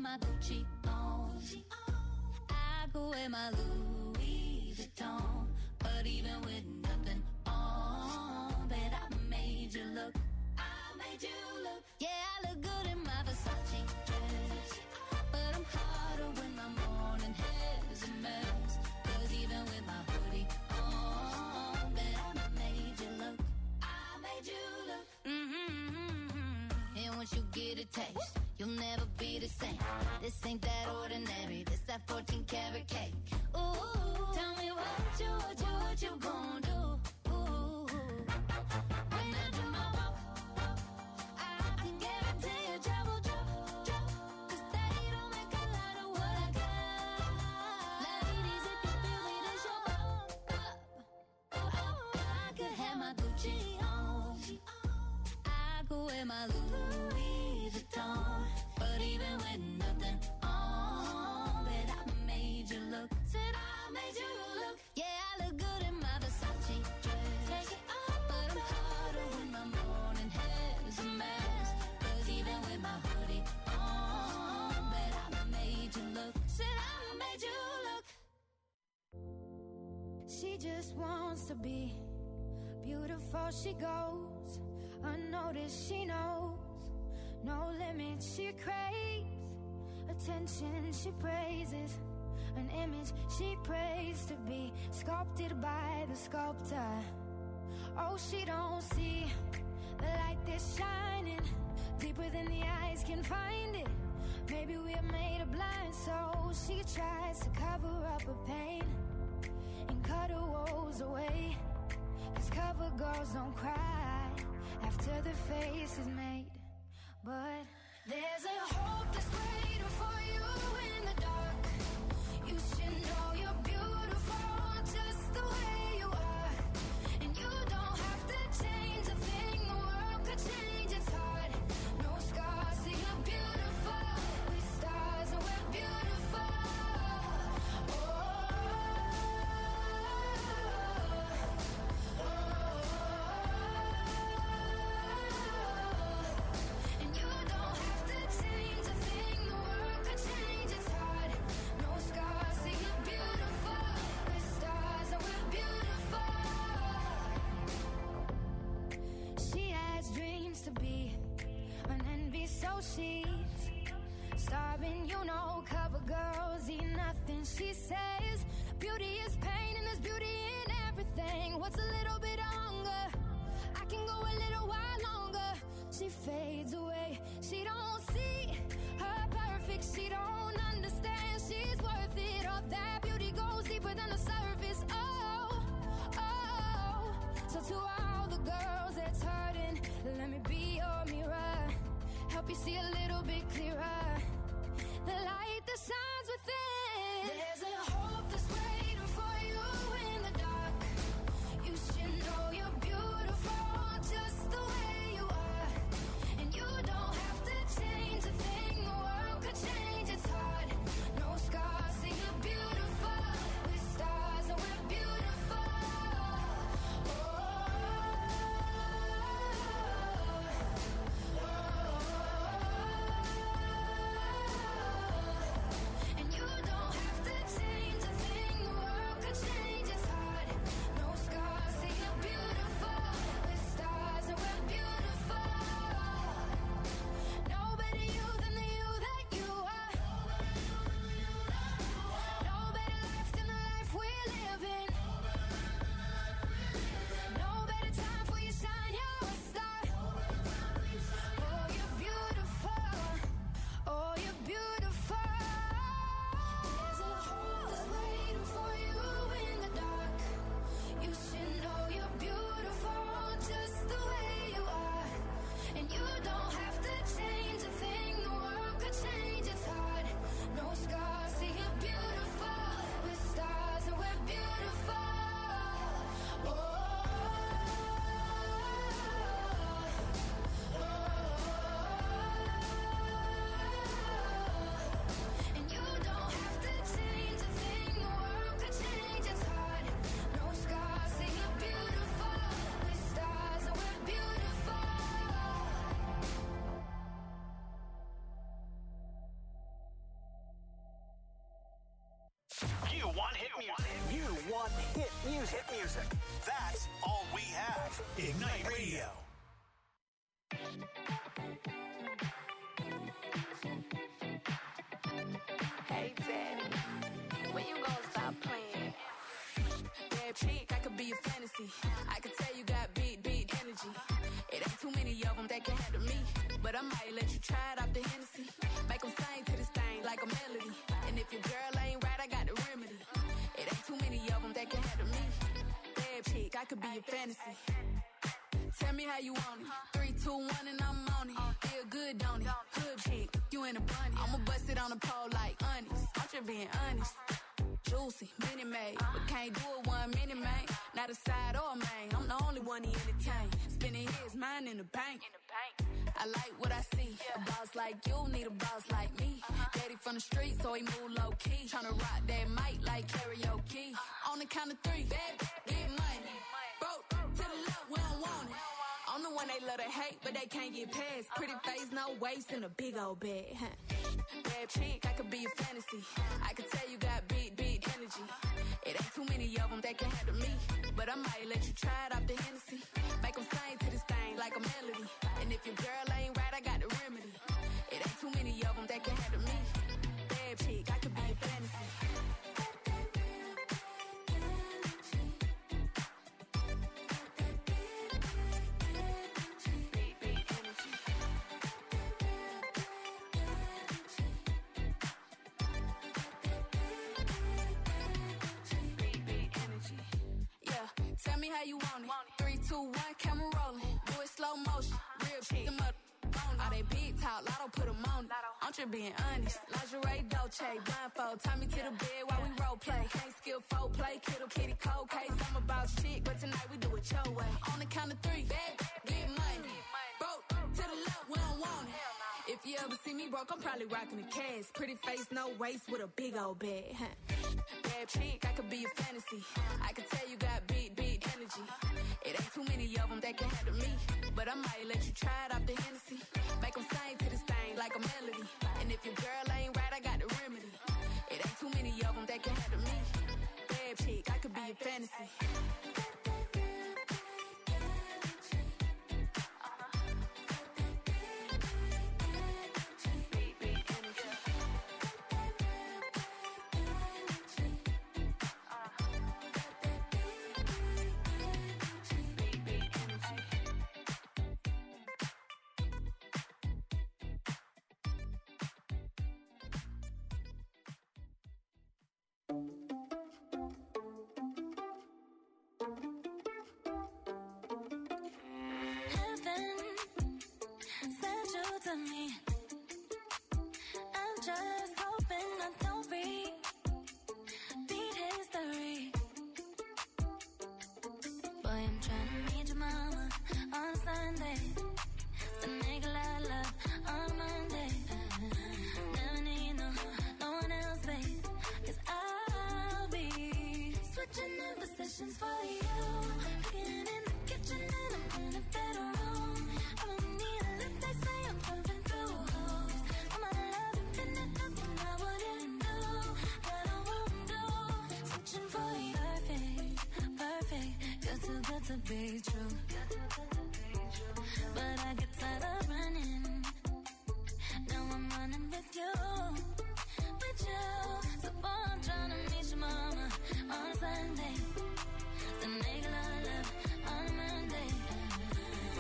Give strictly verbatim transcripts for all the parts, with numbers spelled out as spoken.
my Gucci on. I could wear my Louis Vuitton, but even with nothing on, bet I made you look. I made you look. Yeah, I look good in my Versace dress, but I'm hotter when my morning hair's a mess. Cause even with my hoodie on, bet I made you look. I made you look. Mm-hmm. And once you get a taste, you'll never be the same. This ain't that ordinary. This that fourteen karat cake. Ooh, tell me what you, what you, what you gon' do? Ooh, when I do my walk, I can guarantee you trouble, trouble, trouble. Cause they don't make a lot of what I got. Ladies, if you feel me, then show up, up. Oh, I could have my Gucci on. I could wear my Louis Vuitton, but even with nothing on, bet I made you look. Said I made you look. Yeah, I look good in my Versace dress. Take it off, but I'm hotter when my morning hair's a mess. Cause even with my hoodie on, bet I made you look. Said I made you look. She just wants to be beautiful. She goes unnoticed. She knows no limit. She craves attention. She praises an image she prays to be sculpted by the sculptor. Oh, she don't see the light that's shining deeper than the eyes can find it. Maybe we're made of blind, so she tries to cover up her pain and cut her woes away. Cause cover girls don't cry after the face is made. But there's a hope that's waiting for you in the dark. You should know you're beautiful just the way you are. And you don't have to change a thing. The world could change its heart. No scars, so you're beautiful. With stars and we're beautiful. Oh, oh, oh. And you don't have to change a thing. The world could change its heart. No scars, so you're beautiful. With stars and we're beautiful. She has dreams to be an envy, so she's starving. You know, cover girls eat nothing. She says beauty is pain and there's beauty in everything. What's a little bit of hunger? I can go a little while longer. She fades away. She don't see her perfect. She don't understand she's worth it. All that beauty goes deeper than the surface. Oh, oh. So to all the girls that's hurting, let me be your mirror. Help you see a little bit clearer. The light that shines within. There's a hope that's waiting for you in the dark. You should know you're beautiful just the way you are. And you don't have to change a thing. The world could change its heart. No scars, so you're hit music. Hit music. That's all we have. Ignite Radio. Hey, Daddy, when you gonna stop playing? Bad chick, I could be a fantasy. I could tell you got big, big energy. It ain't too many of them that can handle me. But I might let you try it off the Hennessy. Make them sing to this thing like a melody. And if your girl ain't right, I got the remedy. It ain't too many of them that can handle me. Bad chick, I could be a fantasy. Tell me how you want it. Three, two, one, and I'm on it. Feel good, don't it? Hood chick, you in a bunny. I'ma bust it on the pole like honest. I'm just being honest. Juicy, mini made, but can't do it one minute, man. Not a side or a main. I'm the only one he entertain. Spinning his mind in the bank. I like what I see. A boss like you need a boss like me. Daddy from the street, so he move low key. Tryna rock that mic like karaoke. On the count of three, bad, get money. Broke to the left, we don't want it. I'm the one they love to hate, but they can't get past. Pretty face, no waist, and a big old bag. Bad chick, I could be a fantasy. I could tell you got big, big energy. It ain't too many of them that can handle me. But I might let you try it off the Hennessy. Make them sing to this thing like a melody. And if your girl ain't right, I got the remedy. It ain't too many of them that can handle me. Bad chick, I could be a fantasy. Tell me how you want it. Three, two, one, camera rolling. Do it slow motion. Real chick, them up. All they big talk, Lotto put them on it. I'm just being honest. Lingerie, Dolce, blindfold. Tie me to the bed while we role play. Can't skill folk play, kittle kitty cold case. I'm a boss chick, but tonight we do it your way. On the count of three, bad, get money. Broke to the left, we don't want it. If you ever see me broke, I'm probably rocking a cast. Pretty face, no waist, with a big old bag. Bad chick, I could be a fantasy. I could tell you got big, big energy. It ain't too many of them that can handle me. But I might let you try it off the Hennessy. Make them sing to this thing like a melody. And if your girl ain't right, I got the remedy. It ain't too many of them that can handle me. Bad chick, I could be a fantasy. To me, I'm just hoping I don't repeat history. Boy, I'm trying to meet your mama on Sunday. The nigga I love on Monday. Never need no, no one else, babe. Cause I'll be switching in positions for you. Cooking in the kitchen and I'm in the bedroom. I don't need a lip, they say I'm jumping through holes. I'm a love infinite, nothing I wouldn't do. That I won't do. Switching for you, perfect, perfect. You're too good to be true. But I get tired of running. Now I'm running with you, with you. So boy, I'm trying to meet your mama on Sunday. The nigga I love on Monday.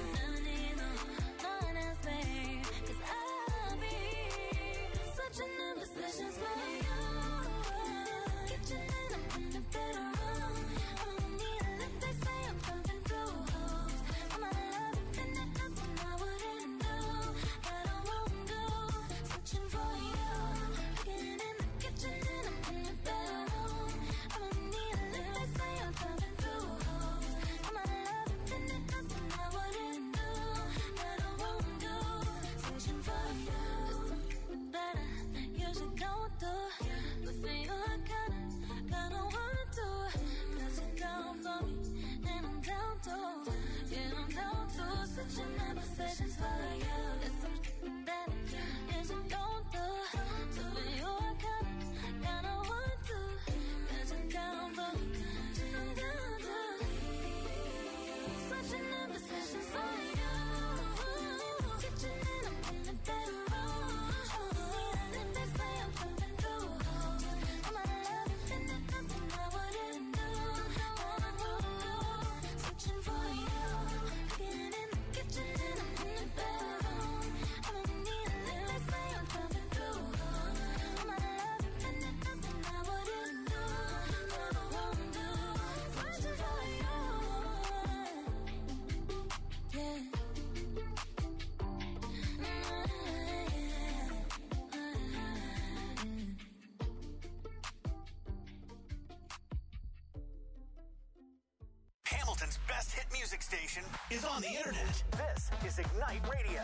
Hamilton's best hit music station is on the internet. This is Ignite Radio.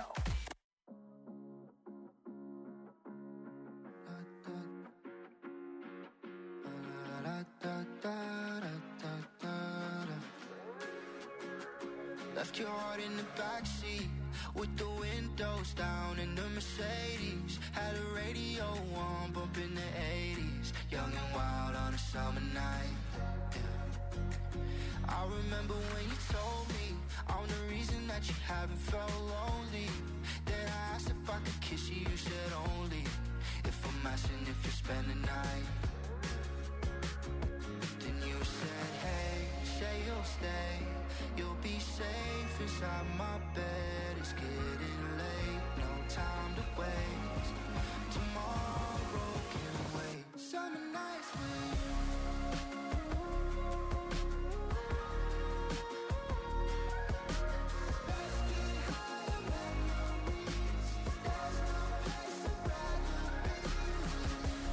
Left your heart in the backseat with the windows down in the Mercedes. Had a radio on, bumping the eighties. Young and wild on a summer night. Yeah. I remember when you told me I'm the reason that you haven't felt lonely. Then I asked if I could kiss you, you said only if I'm asking if you spend the night. Then you said, hey, say you'll stay. You'll be safe inside my bed. It's getting late, no time to waste. Tomorrow can wait. Summer nights with you. Let's get higher memories. There's no place I'd rather be with you.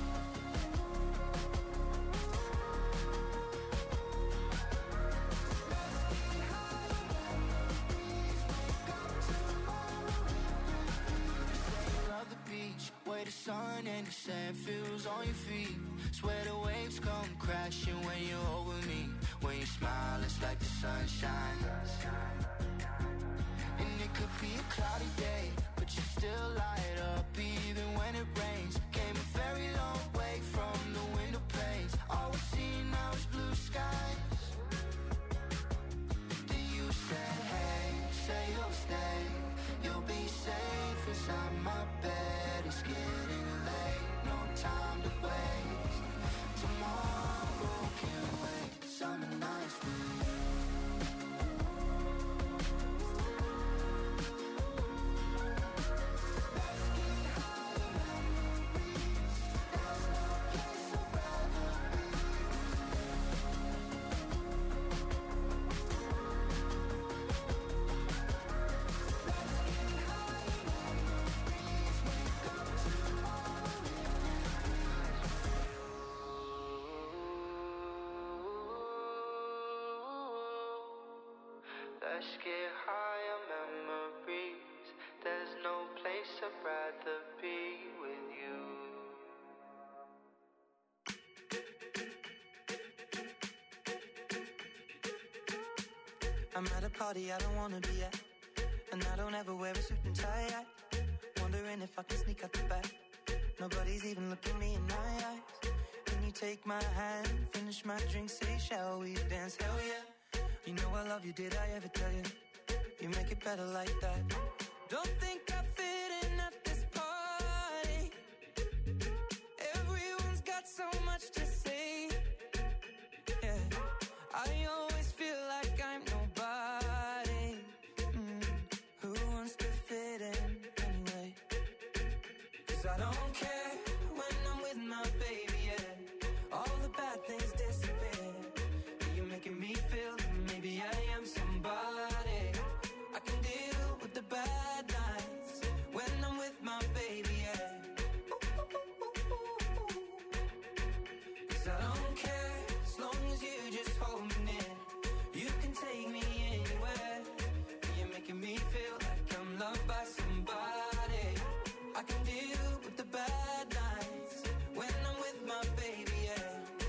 Way the sun and the sand feels on your feet. Swear the waves come crashing when you're over me. When you smile, it's like the sunshine. And it could be a cloudy day, but you still light up even when it rains. Came a very long way from the window panes. All we see now is blue skies. Then you said, hey, say you'll stay. You'll be safe inside my bed. It's getting late, no time to waste. Tomorrow can wait. Summer nights with you. Let's get higher memories. There's no place I'd rather be Let's get higher memories. There's no place I'd rather be with you. I'm at a party I don't wanna be at, and I don't ever wear a suit and tie. I wondering if I can sneak out the back. Nobody's even looking me in my eyes. Can you take my hand, finish my drink, say shall we dance? Hell yeah. You know I love you, did I ever tell you? You make it better like that. Don't think I fit in at this party. Everyone's got so much to say. Yeah, I always feel like I'm nobody. Mm, who wants to fit in anyway? Cause I don't care when I'm with my baby, yeah. All the bad things disappear. You're making me feel that maybe I am somebody. I can deal with the bad nights when I'm with my baby, yeah. Cause I don't care as long as you just hold me near. You can take me anywhere. You're making me feel like I'm loved by somebody. I can deal with the bad nights when I'm with my baby, yeah.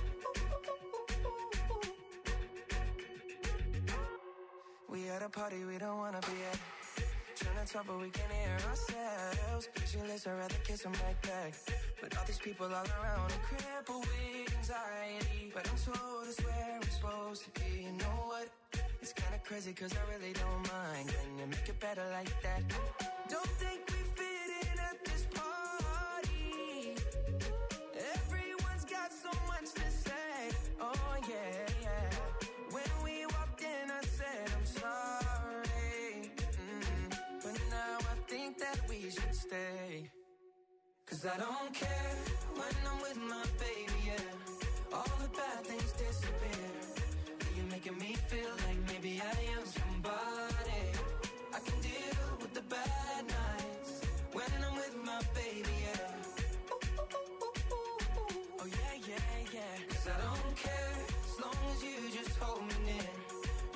We at a party we don't wanna be at. Trying to talk but we can hear ourselves. Pictureless, I'd rather kiss them right back. But all these people all around are crippled with anxiety. But I'm told it's where I'm supposed to be. You know what? It's kinda crazy cause I really don't mind. Can you make it better like that? Don't think we fit in at this party. Everyone's got so much to say. Oh yeah, yeah. When we walked in I said I'm sorry. Mm, but now I think that we should stay. Cause I don't care when I'm with my baby, yeah. All the bad things disappear. You're making me feel like maybe I am somebody. I can deal with the bad nights when I'm with my baby, yeah. Oh yeah, yeah, yeah. Cause I don't care as long as you just hold me near.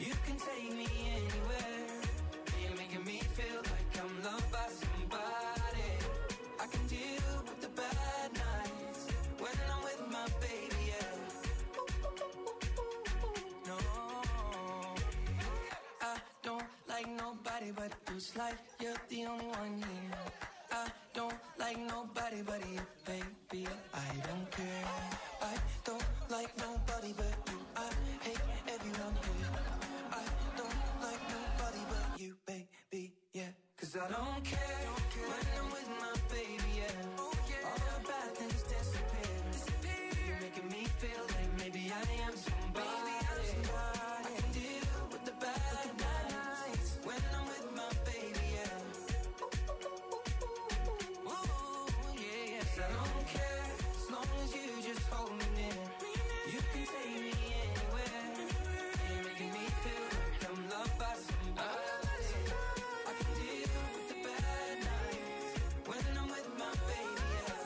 like you're the only one here. I don't like nobody but you, baby. I don't care. I don't like nobody but you. I hate everyone here. I don't like nobody but you, baby, yeah. Cause I don't care, don't care. When I'm with my baby, yeah. Oh, yeah. All the bad things disappear. disappear. You're making me feel like maybe I am somebody. Maybe I'm somebody. I can deal with the bad, with the bad nights when I'm with my baby, yeah. Ooh, yeah, yes, I don't care as long as you just hold me near. You can take me anywhere. You're making me feel like I'm loved by somebody. I can deal with the bad nights when I'm with my baby, yeah.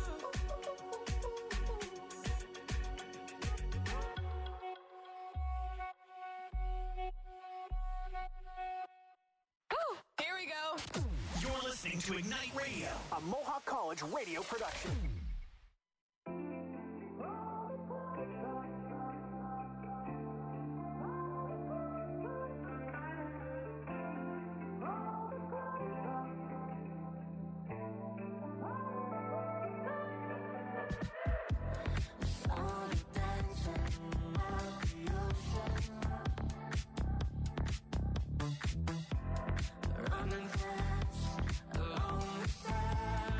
Ooh, here we go. You're listening to Ignite Radio, a Mohawk College radio production. Running fast along the sand.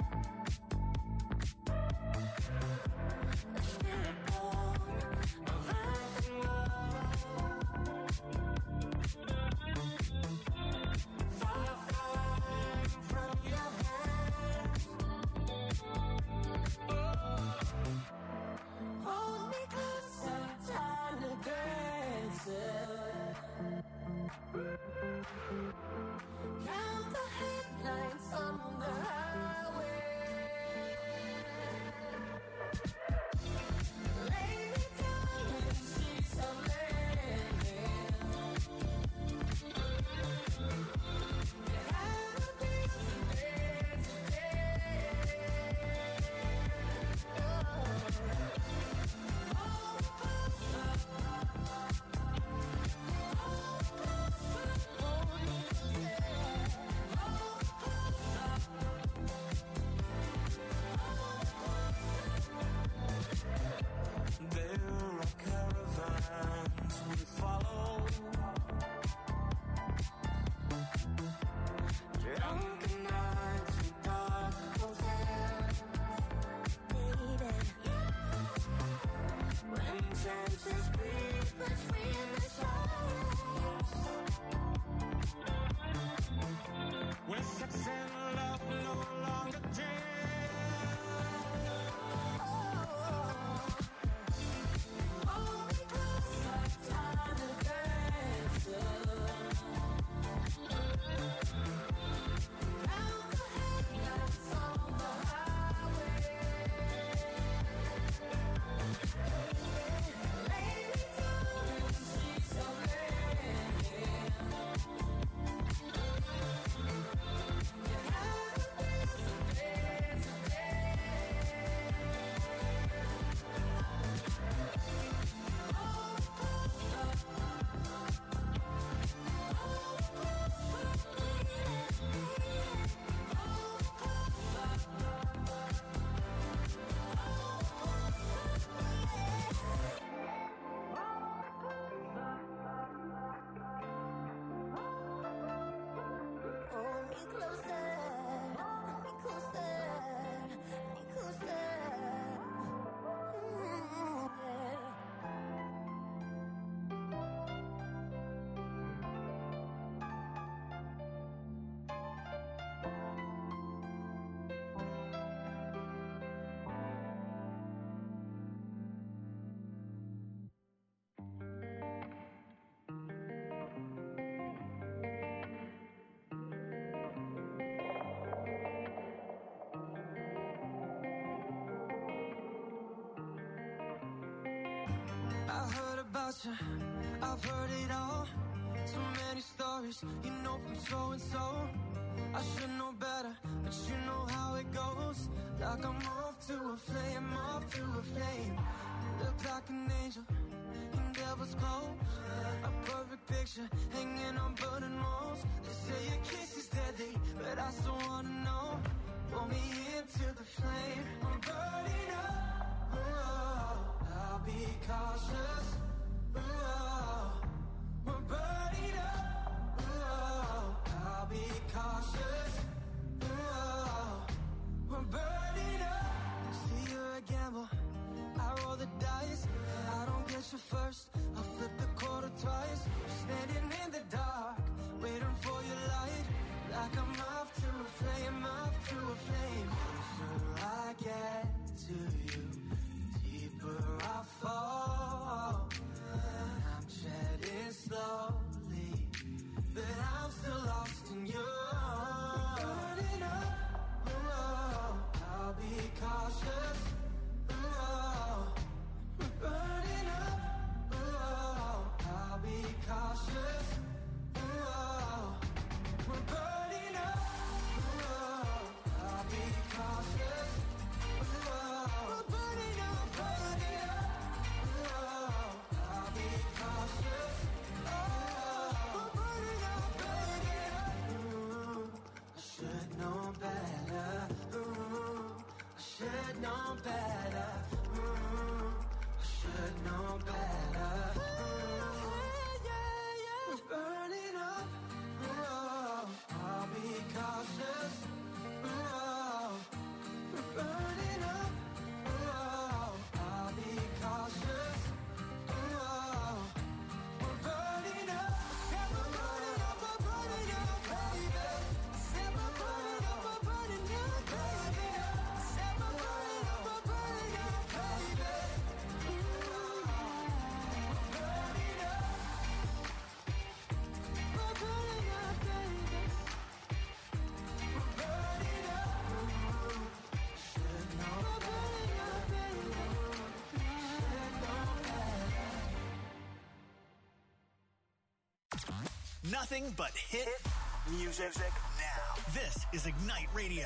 about you, I've heard it all. So many stories, you know, from so and so. I should know better, but you know how it goes. Like I'm off to a flame, off to a flame. Look like an angel, you never of us close. A perfect picture hanging on burning walls. They say your kiss is deadly, but I still wanna know. Pull me into the flame. I'm burning up. Oh, I'll be cautious. Oh, we're burning up. Oh, I'll be cautious. Oh, we're burning up. See, you're a gamble. I roll the dice. I don't get you first. I'll flip the quarter twice. I'm standing in the dark, waiting for your light. Like I'm off to a flame, off to a flame. Closer I get to you, deeper I fall. I'm treading slowly, but I'm still lost in you. Burning up, oh, I'll be cautious. Oh, burning up, oh, I'll be cautious. Oh, we're burning up, oh, I'll be cautious. Oh, we're burning up, burning up, oh, I'll be cautious. Oh, we're burning up, burning up. Ooh, I should know better. Ooh, I should know better. Ooh, I should know better. Ooh, yeah, yeah. We're burning up. Oh, I'll be cautious. Oh, we're burning up. Oh, I'll be cautious. Oh, we're burning up. Yeah, we're burning up, we're burning up, baby. Said we're burning up, we're burning up, baby. Said we're burning up, we're burning up, baby. Ooh, we're burning up. We're burning up, baby. We're burning up. Ooh, should know. We're burning up, baby. Should know better. Nothing but hit music now. This is Ignite Radio.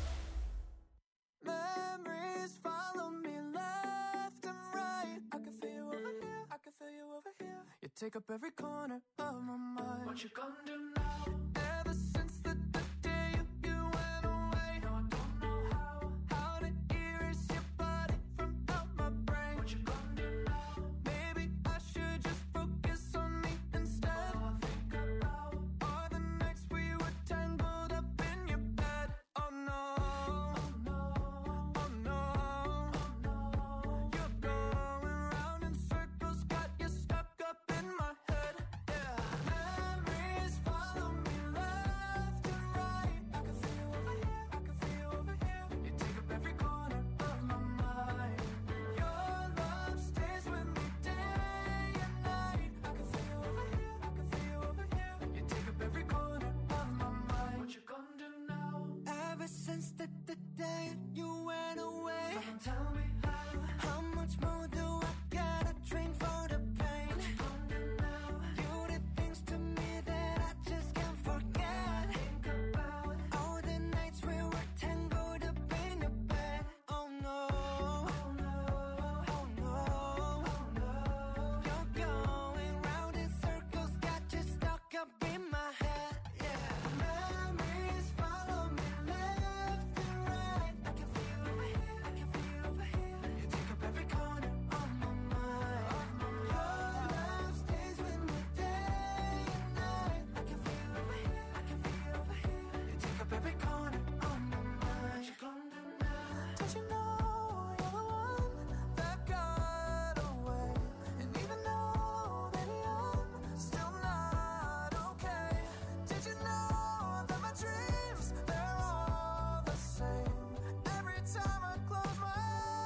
Memories follow me left and right. I can feel you over here, I can feel you over here. You take up every corner of my mind. What you gonna do now? Ever since the, the day you, you went away, no, I don't know how. How to erase your body from out my brain. What you gonna do now? Maybe I should just focus on me instead. All I think about are the nights we were tangled up in your bed. Oh no, oh no, oh no, oh no. You're going round in circles, got you stuck up in my head. Yeah, memories follow me left and right. I can feel you over here, I can feel you over here. You take up every corner of my mind. Your love stays with me day and night. I can feel you over here, I can feel you over here. You take up every corner of my mind. What you gonna do now? Ever since the, the day you went away, someone tell me how. How much more do I gotta drink for the pain? What you gonna do now? You did things to me that I just can't forget. Think about all the nights we were tangled up in your bed. Oh no, oh no, oh no, oh no. You're going round in circles, got you stuck up in my head. Yeah, memories follow me left and right. I can feel you over here, I can feel you over here. You take up every corner of my mind. Your love stays with me day and night. I can feel you over here, I can feel you over here. You take up every corner of my mind. What you gonna do now? Did you know you're the one that got away? And even though, baby, I'm still not okay. Did you know that my dreams, they're all the same? Every time I close my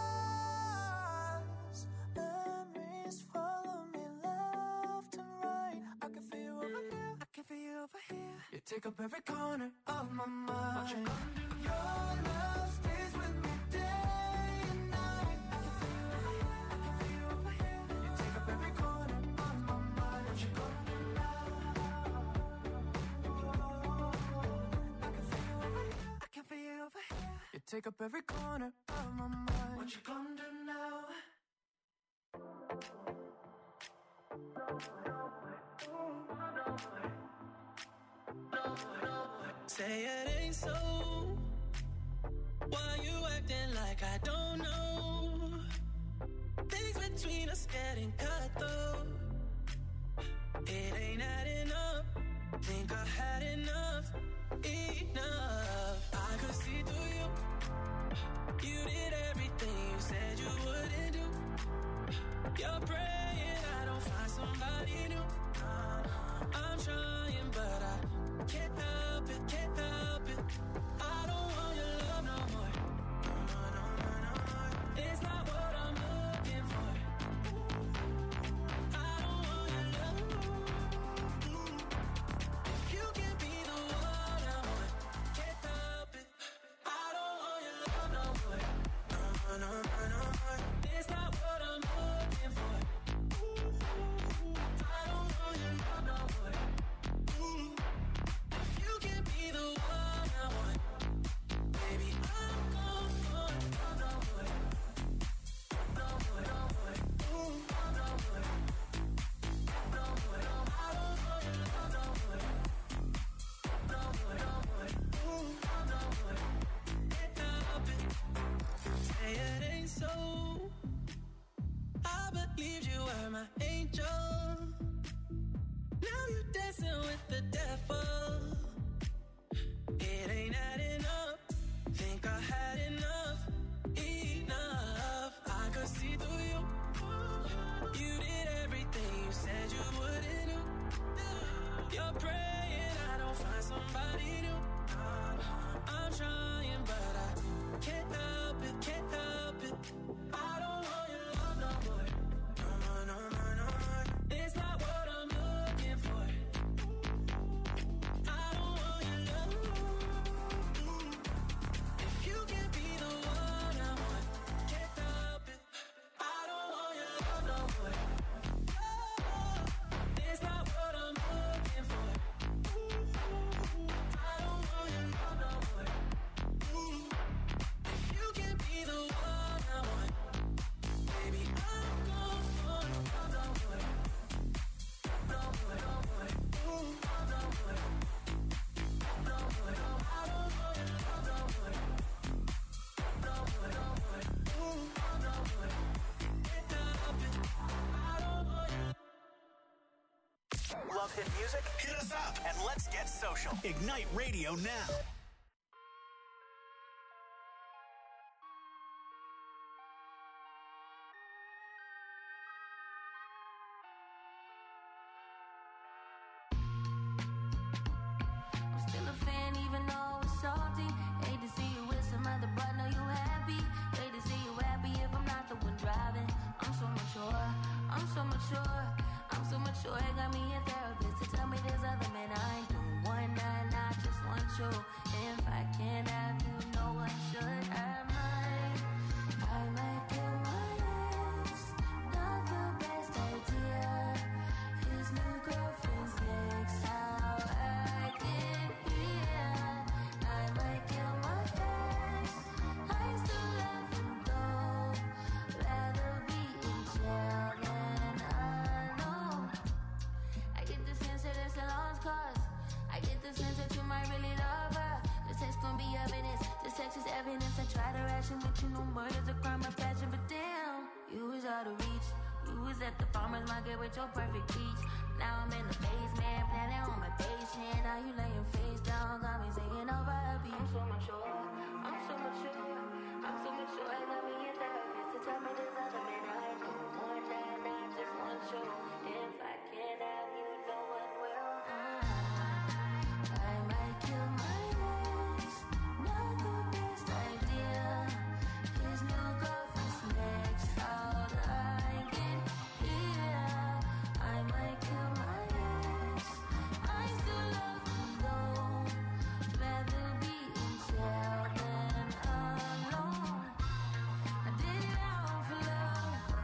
eyes, memories follow me left and right. I can feel you over here, I can feel you over here. You take up every corner of my mind. What you gonna do? Your love stays with me day and night. I can feel you over here, I can feel you over here. You take up every corner of my mind. What you gonna do now? I can feel you over here, I can feel you over here. You take up every corner of my mind. What you gonna do now? Say it ain't so. Why you acting like I don't know? Things between us getting cut though. It ain't adding up. Think I had enough, enough. I could see through you. You did everything you said you wouldn't do. You're praying I don't find somebody new. I'm trying but I can't help it, can't help it. I don't want your love no more. No, no, no, no, no more. It's not what I'm looking for. I don't want your love. If you can be the one I want, can't help it. I don't want your love no more. No, no, no, no, no more. It's not what I'm looking for. I don't want your love no more. If you can be the one I want, baby, I'm gone for love no more. No more, no more. No more. No more, no more. I don't want your love no more. No more, no more. No more. Can't help it. Say it ain't so. I believed you were my angel. Now you dancing with the devil. It ain't adding up. Think I had enough, enough. I could see through you. You did everything you said you wouldn't do. You're praying I don't find somebody new. I'm trying but I can't help it, can't help it. I don't want your love no more. No, no, no, no, no more. It's not what I'm looking for. I don't want your love. If you can be the one I want, can't help it. I don't want your love no more. It's not what I'm looking for. I don't want your love no more. If you can be the one I want, baby, I'm gone for love no more. No more, no more. No more. No more, no. I don't want your love no more. No more, no more. No more. Can't help it. I don't want your. Love hit music? Hit us up and let's get social. Ignite Radio now. I'm still a fan even though it's salty. Hate to see you with some other, but know you happy. Hate to see you happy if I'm not the one driving. I'm so mature, I'm so mature, I'm so mature. It got me a therapist to tell me there's other men I ain't doing one night, I just want you. If I can't have you, no one should. I might, I might kill my ex. Not the best idea. His new girlfriend's next. How I get here. I might kill my ex. I still love him though. Rather be in jail than alone. I get the sense that it's a lost cause. I get the sense that you might really love her. This text gon' be evidence. This text is evidence. I try to ration, but you know murder's a crime of passion. But damn, you was out of reach. You was at the farmer's market with your perfect peach. Now I'm in the basement, planning on my patient. Now you laying face down, got me singing over a beat. I'm so mature, I'm so mature, I'm so mature. I got me a therapist to tell me there's other men I know. One night, I just want you. If I can't have you, no one will. I might kill my ex. Not the best idea. His new girlfriend's next. How'd I get here? I might kill my ex. I still love him though. Rather be in jail than alone. I did it all for love.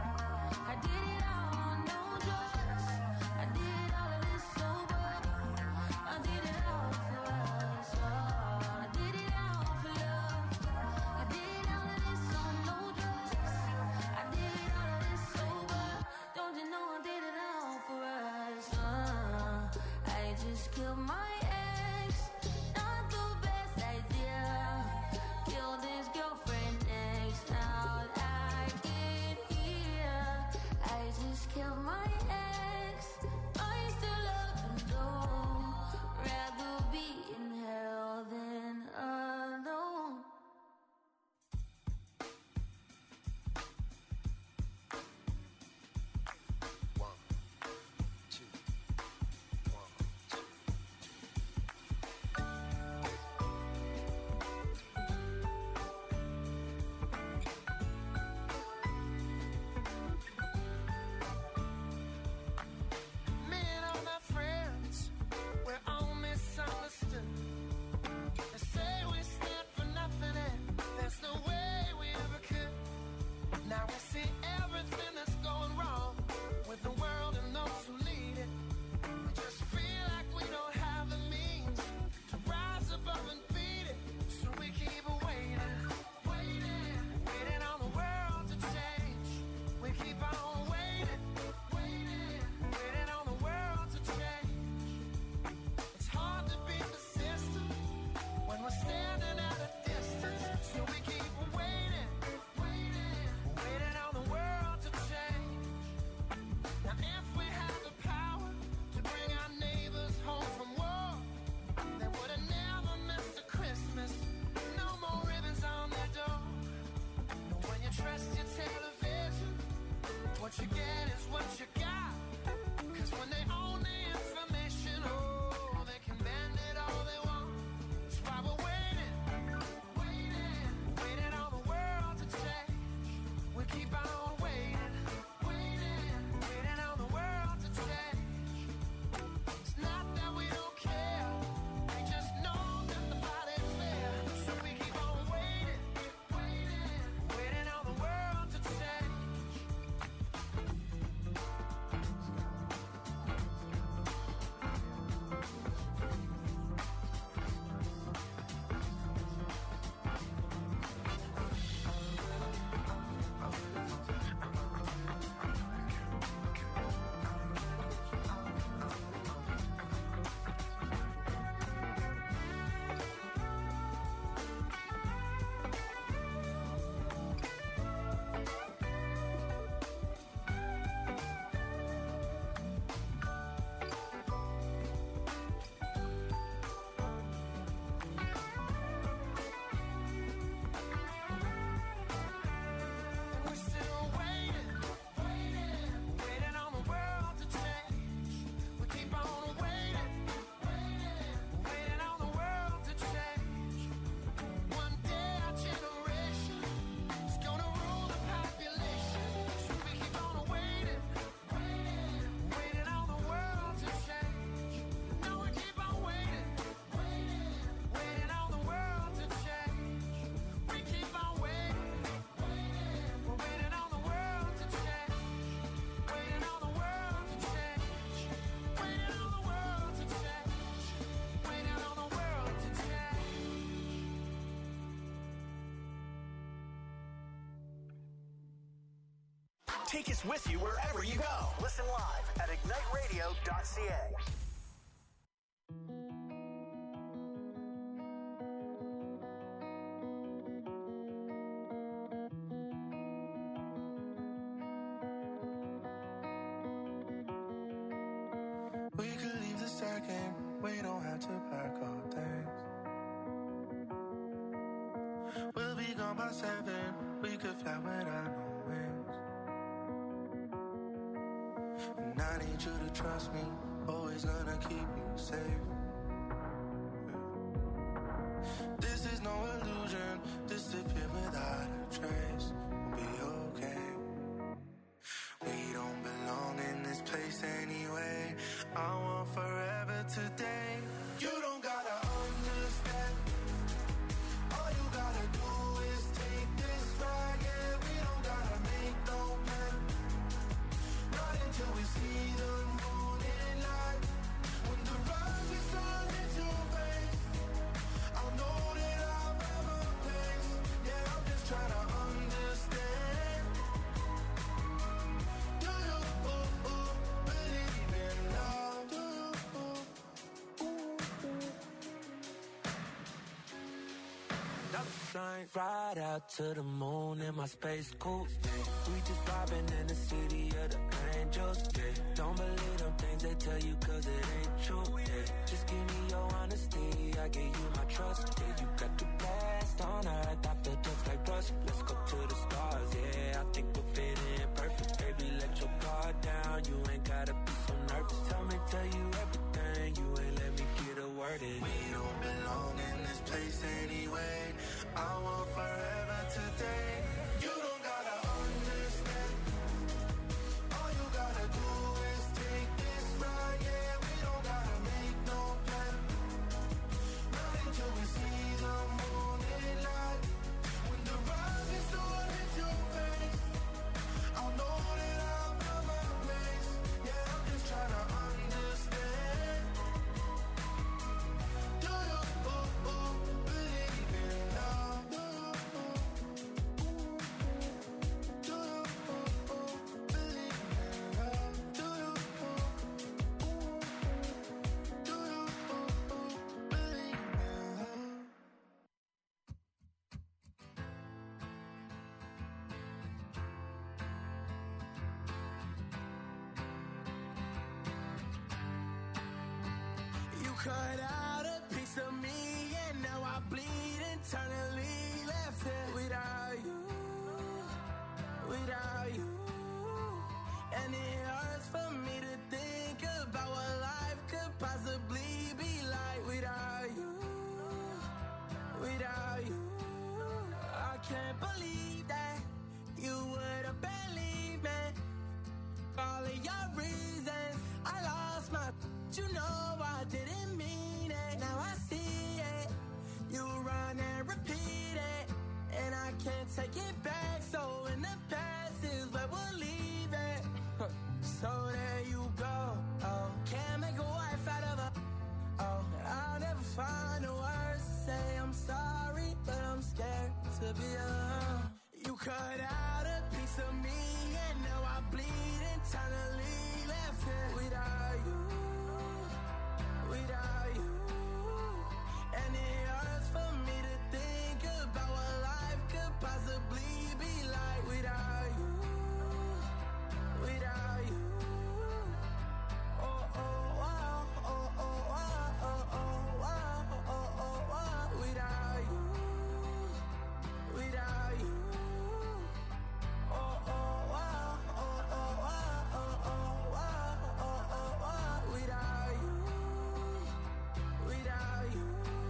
Take us with you wherever you go. Listen live at ignite radio dot c a. We could leave the second, we don't have to pack our things. We'll be gone by seven, we could fly without no wings. And I need you to trust me, always gonna keep you safe. This is no illusion, disappear without a trace. We'll be okay. We don't belong in this place anyway. I want forever today. You don't gotta understand. All you gotta do is take this ride. Yeah, we don't gotta make no plan. Not until we see the morning light. When the rise is on into your face, I'll know that I've ever placed. Yeah, I'm just trying to understand. Do you ooh, ooh, believe in love? Do you ooh, ooh, ooh. Ride out to the moon in my space coupe. Yeah. We just vibing in the city of the angels. Yeah. Don't believe them things they tell you cause it ain't true. Yeah. Just give me your honesty, I give you my trust. Yeah, you got the best on earth, I feel just like rust. Let's go to the stars, yeah, I think we'll fit in perfect. Baby, let your guard down, you ain't gotta be so nervous. Tell me, tell you everything, you ain't let me get a word in. We don't belong in this place anyway. I want forever today. You don't gotta understand. All you gotta do is take this ride. Yeah, we don't gotta make no plan. Not until we see the morning light. When the rising sun hits your face, I'll know that I've found my place. Yeah, I'm just trying to understand. Do you ooh, ooh, believe in love? Do you ooh, do you ooh, ooh, believe in love? Do you ooh, ooh, do you ooh, ooh, believe in love? You cut out a piece of me, and now I bleed internally. Left here without you, without you. And it hurts for me to think about what life could possibly be like without you, without you. I can't believe that you would have believed me. All of your reasons, I lost my. You know I didn't mean it. Now I see it. You run and repeat it, and I can't take it back. So in the past is where we'll leave it. So there you go. Oh, can't make a wife out of her. Oh, I'll never find the words to say I'm sorry, but I'm scared to be alone. You cut out a piece of me, and now I bleed internally. Left here without you, without you. And it hurts for me to think about what life could possibly be like without you, without you. Oh, oh, wow, oh, oh, wow, oh, oh, wow, oh, oh, wow, without you, without you. Oh, oh, wow, oh, oh, wow, oh, oh, wow, oh, oh, wow, without you, without you.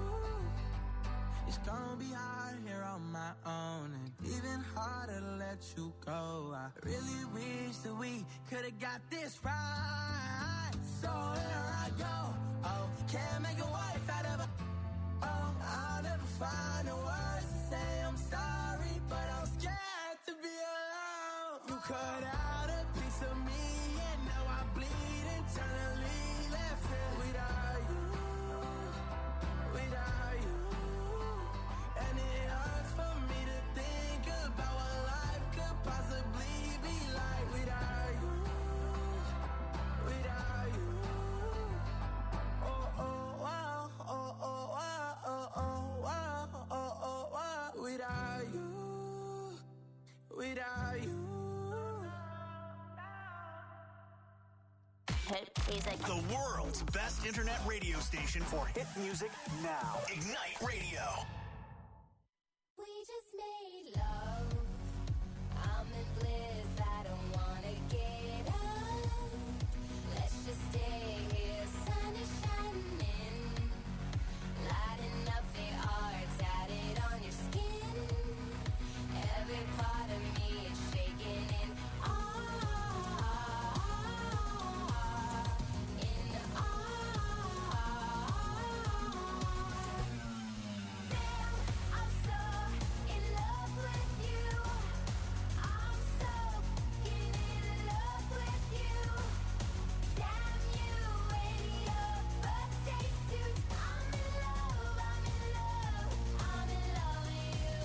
It's gonna be hard here on my own, and even harder to let you go. I really wish that we could've got this right. So here I go. Oh, can't make a wife out of her. Oh, I'll never find the words to say I'm sorry, but I'm scared to be alone. You cut out a piece of me, and now I bleed internally. Left here without you, without you. And it hurts for me to think about what life could possibly be like without hit music. The world's best internet radio station for hit music now. Ignite Radio. We just made love. I'm in bliss. I don't wanna get up. Let's just stay here. Sun is shining, lighting up the art tatted on your skin. Every part of me is shaking in awe, in awe. Damn, I'm so in love with you. I'm so in love with you. Damn you in your birthday suit. I'm in love, I'm in love, I'm in love with you.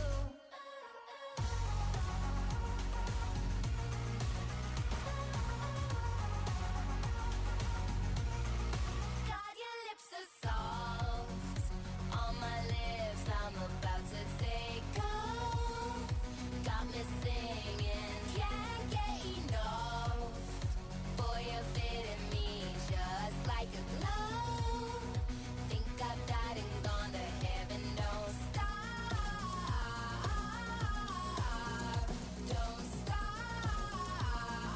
God, your lips are soft on my lips. I'm about to take off. Got me singing, can't get enough. Boy, you're fitting me just like a glove. Think I've died and gone to heaven. Don't stop, don't stop.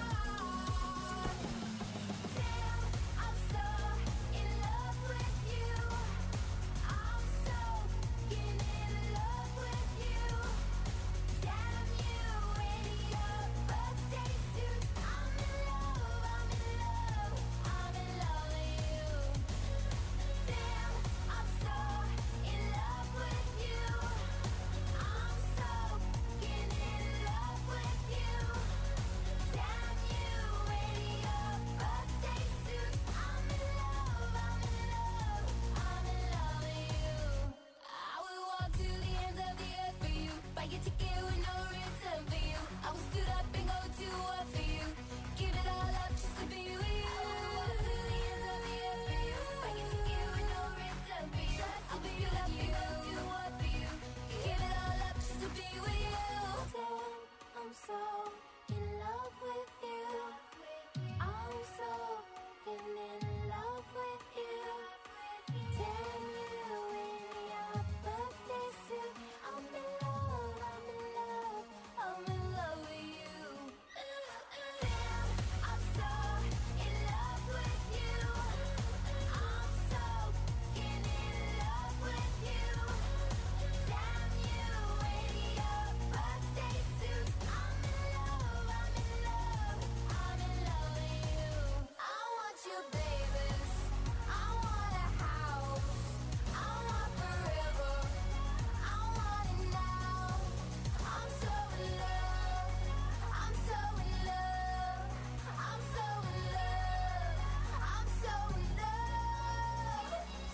Damn, I'm so in love with you. I'm so in love with you. Damn you in your birthday suit. I'm in love, I'm in love, I'm in love with you. Damn, I'm so in love with you. I'm so in love with you. Damn you in your birthday suit. I'm in love, I'm in love, I'm in love with you. I will walk to the ends of the earth for you. Buy your ticket with no return for you. I will stood up and go to war for you. Give it all up just to be with you. I will walk to the ends of the earth for you. Buy your ticket with no return for you. I will stood up and go to war for you. Give it all up just to be with you. Damn, I'm so in love with you. I'm so in love with you. Damn you in your birthday suit. I'm in love, I'm in love, I'm in love with you. Damn, I'm so in love with you. I'm so in love with you. Damn you in your birthday suit. I'm in love, I'm in love, I'm in love with you. I want you, babies. I want a house. I want forever. I want it now. I'm so in love. I'm so in love. I'm so in love. I'm so in love.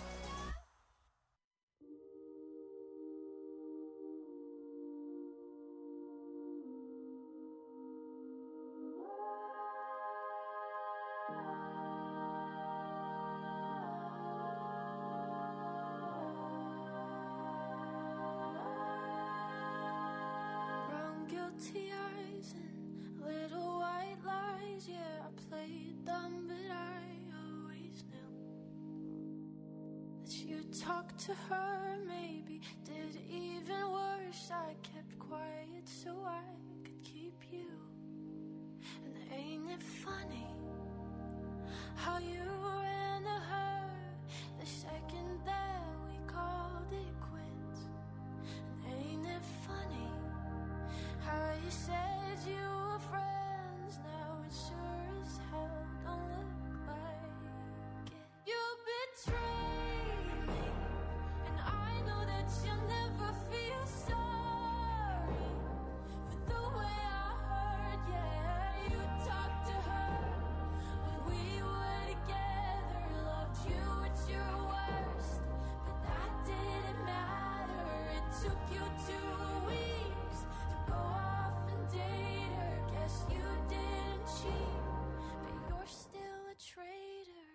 Brown guilty eyes and little white lies. Yeah, I played dumb, but I always knew that you talked to her. Maybe did even worse. I kept quiet so I could keep you. And ain't it funny how you ran to her the second that we called it quits? And ain't it funny how you said you were friends? Now it sure as hell don't look like it. You betrayed me, and I know that you'll never feel sorry for the way I heard. Yeah, you talked to her when we were together, loved you at your worst, but that didn't matter. It took you two weeks to go off and date her. Guess you didn't cheat, but you're still a traitor.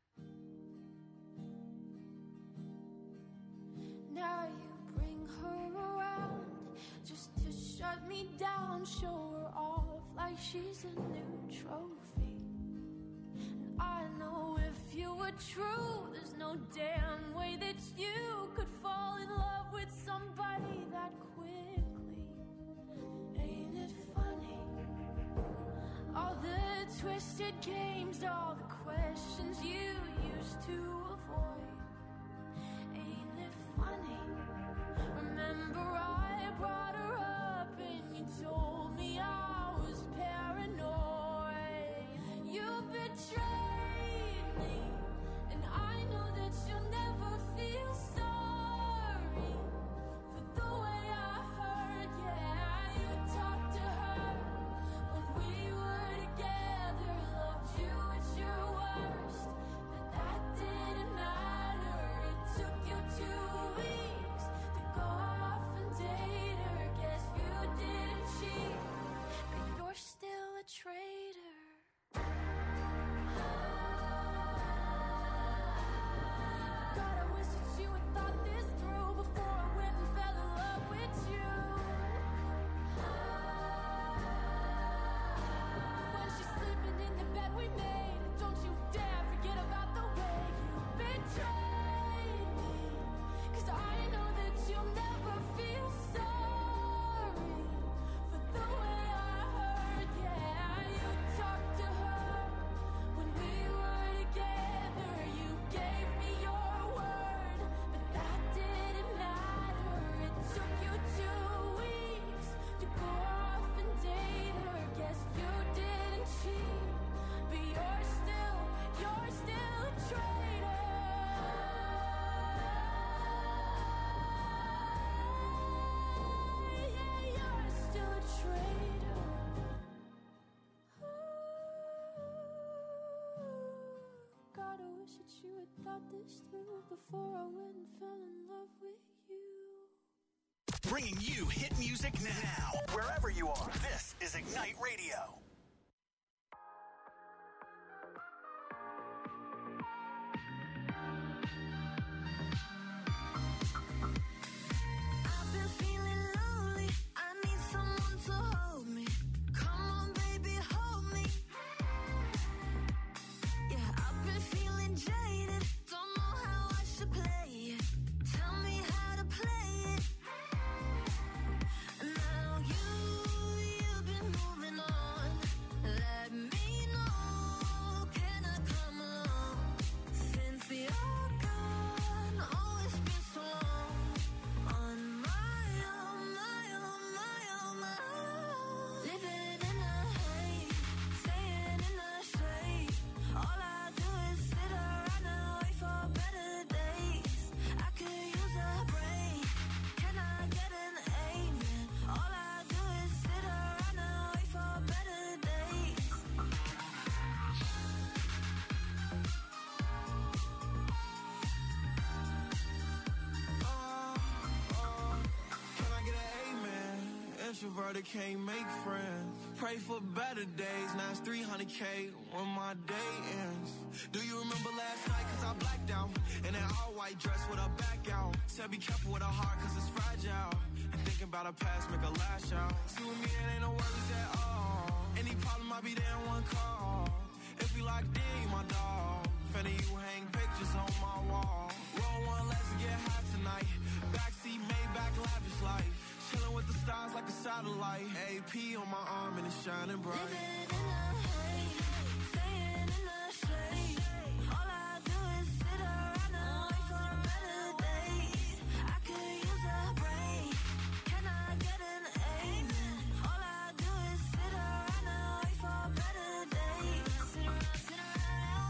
Now you bring her around just to shut me down, show her off like she's a new trophy. And I were true, there's no damn way that you could fall in love with somebody that quickly. Ain't it funny? All the twisted games, all the questions you used to avoid. Ain't it funny? Remember I brought her up and you told me I was paranoid. You betrayed me, and I know that you'll never feel sorry for the way I hurt. Yeah, you talked to her when we were together, loved you at your worst, but that didn't matter. It took you two weeks to go off and date her. Guess you didn't cheat, but you're still a traitor. God, I wish that you had thought this through before I went and fell in love with you. When she's sleeping in the bed we made, don't you dare forget about the way you betrayed me. 'Cause I know that you'll never feel sorry for the way I hurt. Yeah, you talked to her when we were together. You gave me your word, but that didn't matter. It took you two weeks to go off and date her. Guess you didn't cheat, but you're still, you're still a traitor. Yeah, you're still a traitor. God, I wish that you had thought this through before I went and fell in love with you. Bringing you hit music now. Wherever you are, this is Ignite Radio. I've been feeling lonely. I need someone to hold me. Come on, baby, hold me. Yeah, I've been feeling jaded. Don't know how I should play it. Tell me how to play it. Now you, you've been moving on. Let me know, can I come along? Since you're gone, oh, it's been so long. On my own, my own, my own, my own. Living in the haze, staying in the shade. All I do is sit around and wait for better days. I could use a break. Can I get an amen? All I do is sit around and wait for better days. Can I get an amen? Introverted can't make friends. Pray for better days. Now it's three hundred K when my day ends. Do you remember last night? Cause I blacked out. In an all white dress with a back out. Said be careful with her heart cause it's fragile. And thinking about her past make her lash out. See with me it ain't no worries at all. Any problem I'll be there in one call. If we locked in, you my dog. Finna you hang pictures on my wall. Roll one, let's get high tonight. Backseat Maybach, lavish life. Chilling with the stars like a satellite. A P on my arm and it's shining bright. Living in the haze, staying in the shade. All I do is sit around and wait for better days. I could use a break. Can I get an amen? All I do is sit around and wait for better days. Sit around, sit around,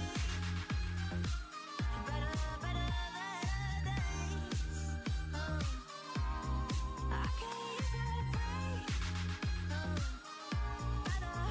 better, better, better days. Uh, I could use a break. Uh, better,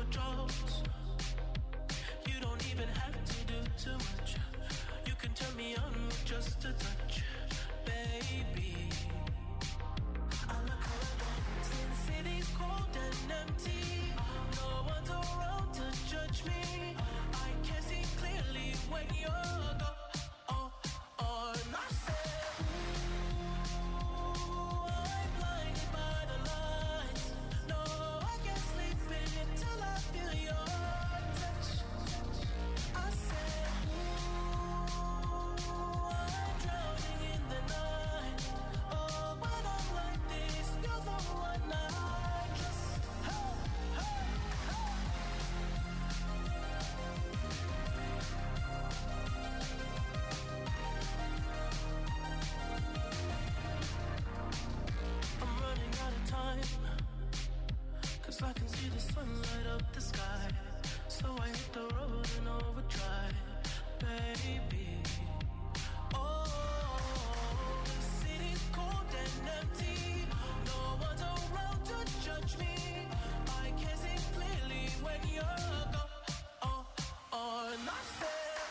withdrawals. You don't even have to do too much. You can turn me on with just a touch, baby. I look around, since city's cold and empty. No one's around to judge me. I can see clearly when you're gone. Oh, oh, and I said, ooh, I'm blinded by the lights. No, I can't sleep until I feel your touch. I said, ooh, I'm drowning in the night. Oh, when I'm like this, you're the one I trust. Hey, hey, hey. I'm running out of time, 'cause I can see the sun light up the sky. So I hit the road in overdrive, baby. Oh, the city's cold and empty. No one's around to judge me. I can see clearly when you're gone. Oh, oh, and I said,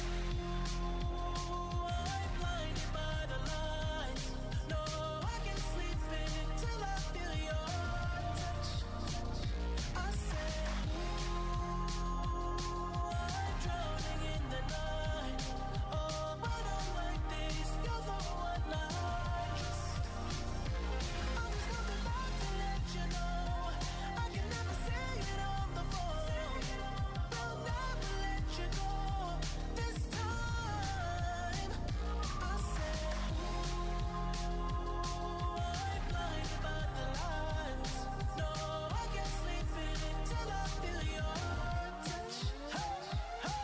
ooh, I'm blinded by the lights. No, I can't sleep until I feel your touch. I said, ooh, I'm drowning in the night. Oh, when I'm like this, you're the one I trust. I was coming back to let you know I can never say it on the phone. I'll never let you go this time. I said, ooh, I'm blinded by the lights. No, I can't sleep until I feel your touch. Hey, hey,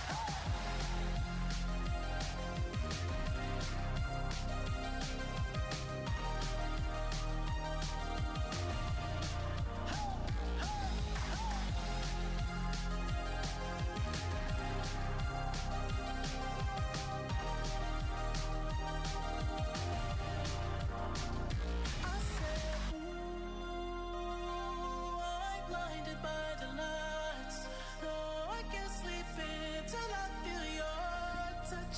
I said, ooh, I'm blinded by the lights. No, I can't sleep until I feel your touch.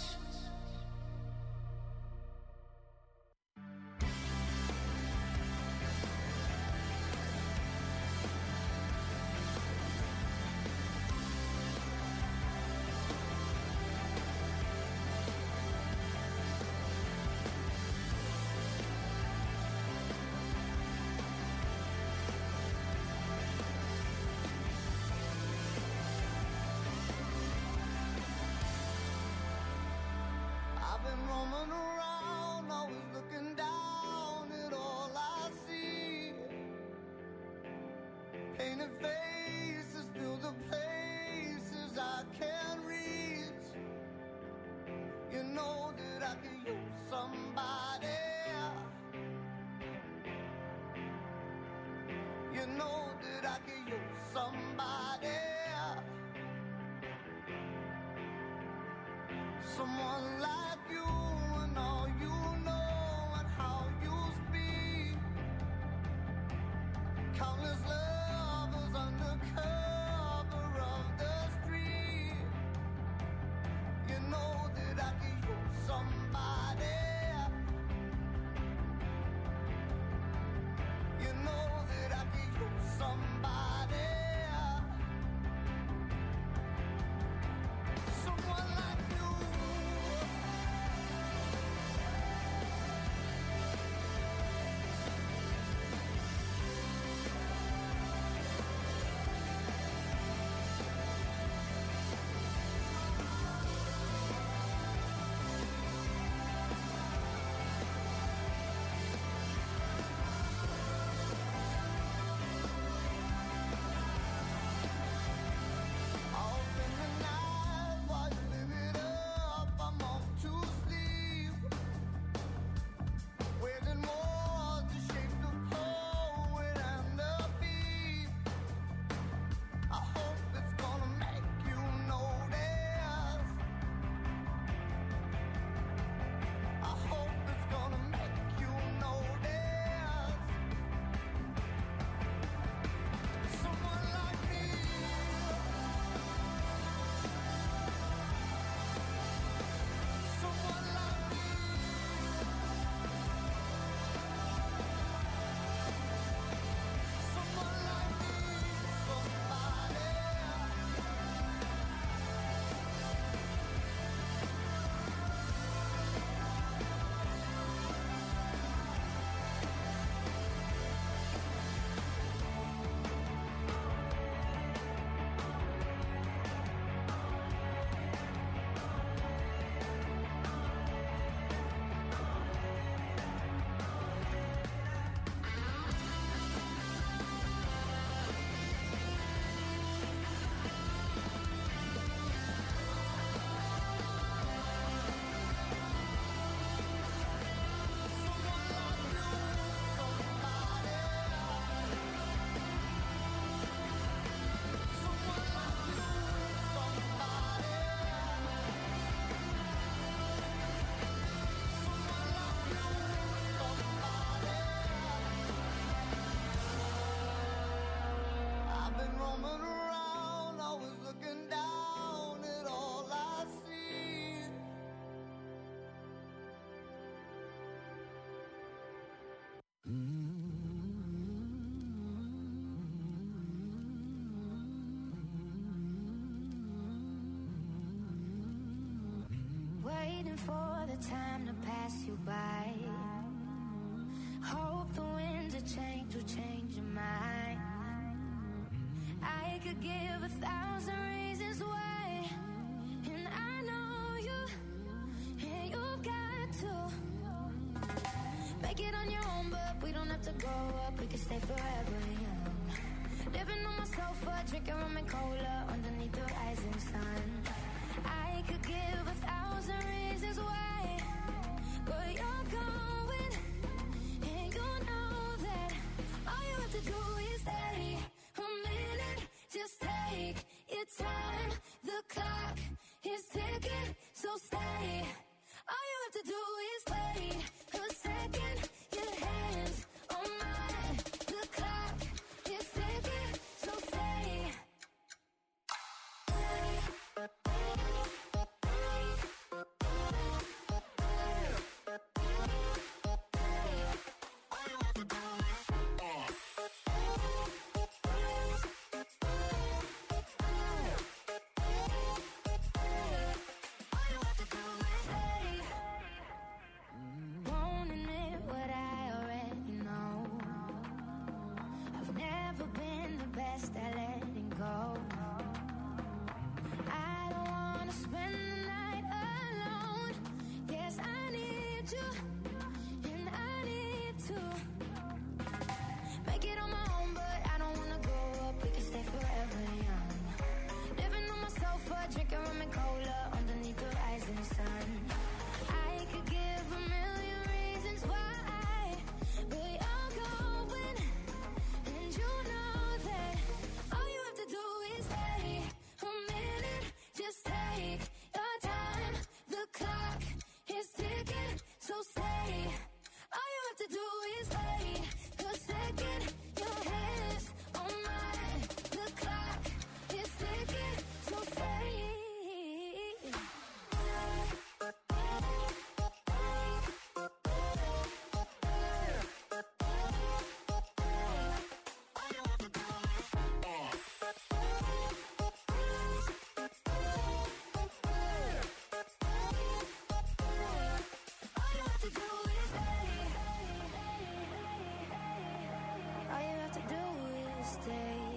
I've been roaming around, always looking down at all I see. Painted faces fill the places I can't reach. You know that I could use somebody. You know that I could use somebody. Someone like you and all you know and how you speak. Countless lovers under cover of the street. You know that I could use somebody. You know that I could use somebody. Someone like you. waiting for the time to pass you by. Hope the winds of change will change your mind. I could give a thousand reasons why, and I know you, and you've got to make it on your own, but we don't have to grow up, we can stay forever young. Living on my sofa, drinking rum and cola underneath the rising sun. I could give a thousand reasons why, but you're going, and you know that all you have to do is stay a minute. Just take your time, the clock is ticking, so stay. All you have to do is wait a second, your hands on mine, the clock is ticking, so stay. Won't admit what I already know. I've never been the best at